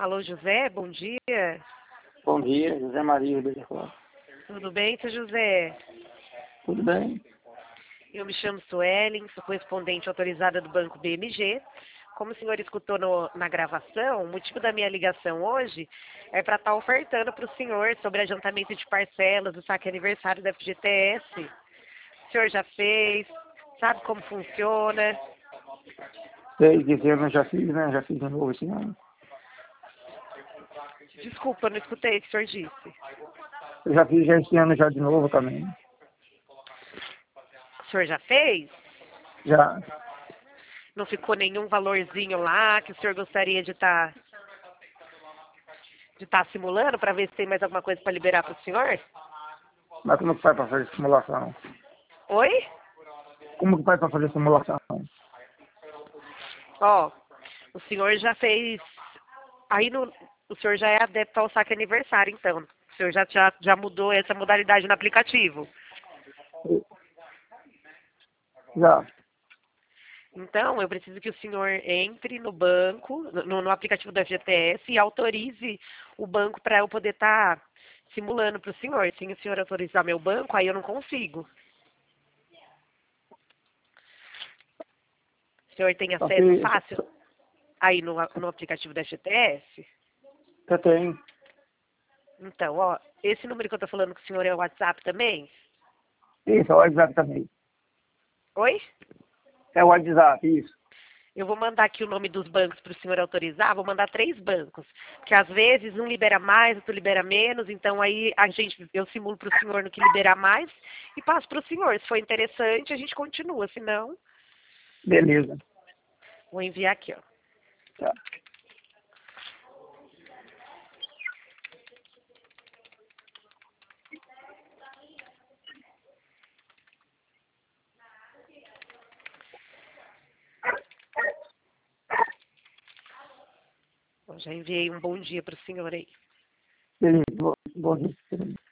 Alô, José, bom dia. Bom dia, José Maria Ribeiro de Flores. Tudo bem, seu José? Tudo bem? Eu me chamo Suelen, sou correspondente autorizada do Banco BMG. Como o senhor escutou na gravação, o motivo da minha ligação hoje é para estar ofertando para o senhor sobre adiantamento de parcelas do saque aniversário da FGTS. O senhor já fez? Sabe como funciona? Sei que esse ano eu já fiz, né? Já fiz de novo esse ano. Desculpa, eu não escutei o que o senhor disse. Eu já fiz já esse ano já de novo também. O senhor já fez? Já. Não ficou nenhum valorzinho lá que o senhor gostaria de estar simulando para ver se tem mais alguma coisa para liberar para o senhor? Mas como que faz para fazer simulação? Oi? Como que faz para fazer simulação? Ó, o senhor já fez. O senhor já é adepto ao saque aniversário, então. O senhor já mudou essa modalidade no aplicativo. Já. Então, eu preciso que o senhor entre no banco, no aplicativo da FGTS e autorize o banco para eu poder estar simulando para o senhor. Se o senhor autorizar meu banco, aí eu não consigo. O senhor tem Só acesso que fácil aí no aplicativo da FGTS? eu tenho. Então, ó, esse número que eu estou falando com o senhor é o WhatsApp também? Isso, é o WhatsApp também. Oi? É o WhatsApp, isso. Eu vou mandar aqui o nome dos bancos para o senhor autorizar, vou mandar 3 bancos. Porque às vezes um libera mais, outro libera menos, então aí eu simulo para o senhor no que liberar mais e passo para o senhor. Se for interessante, a gente continua, se não, Beleza. vou enviar aqui, ó. Tá. Eu já enviei um bom dia para o senhor aí. Beleza. Bom dia.